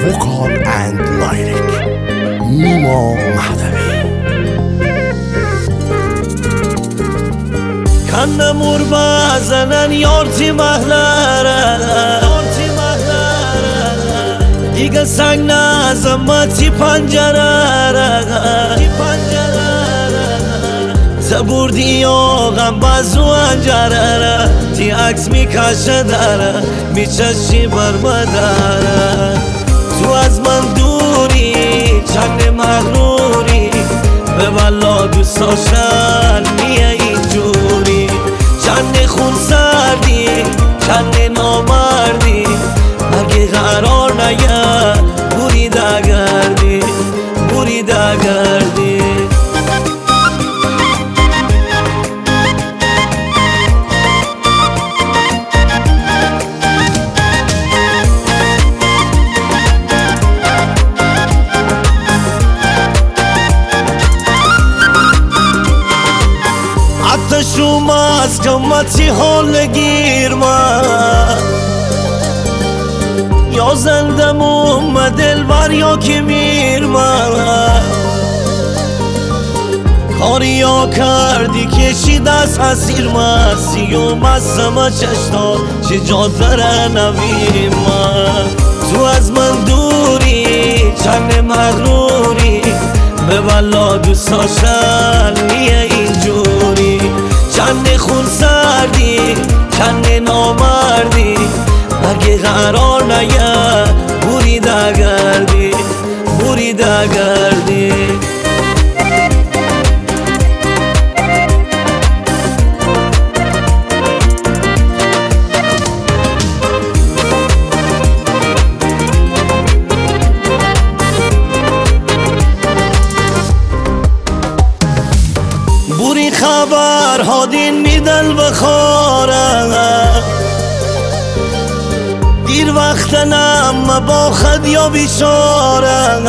وکال اند لایریک نیما مهدوی. Kannamur bazanan yorti mahlara Diga sangna zamati panjarara Zaburdi yogam bazu anjarara Ti aks mi kashadara mi chashi barmadara Tu az man duri chane maghruri به والا دوست داشتن میه اینجوری چند خون سردی چند نامردی مگه قرار نگه برید اگردی برید اگردی شوماز قمتی حال گیرم یا زندم دلبر یا که میرم کاری یا کردی کشید از حسیر مسی و مستم چشتا چه جادره نویم تو از من دوری چند مغروری به والا دوست داشتن میه اینجوری چند خون سردی چند نامردی مگه قرار نگه برید اگردی برید اگردی بوری خبر هادین میدن بخارم دیر وقت نم با خد یا بیچارم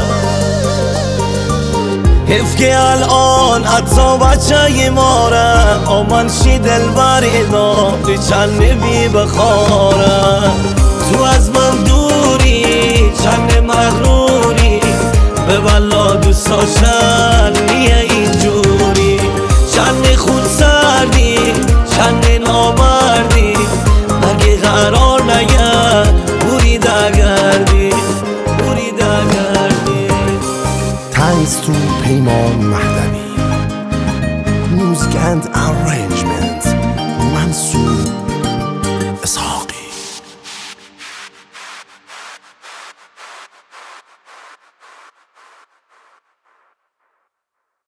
حیف که الان حتی بچه مارم آمن شی دل بریدم دی چند بی بخارم تو از من دوری چند مغروری به والا دوست داشتن میه اینجوری چند خون سردی چند نامردی مگه قرار نگه برید اگردی برید اگردی. Thanks to پیمان مهدوی. Music and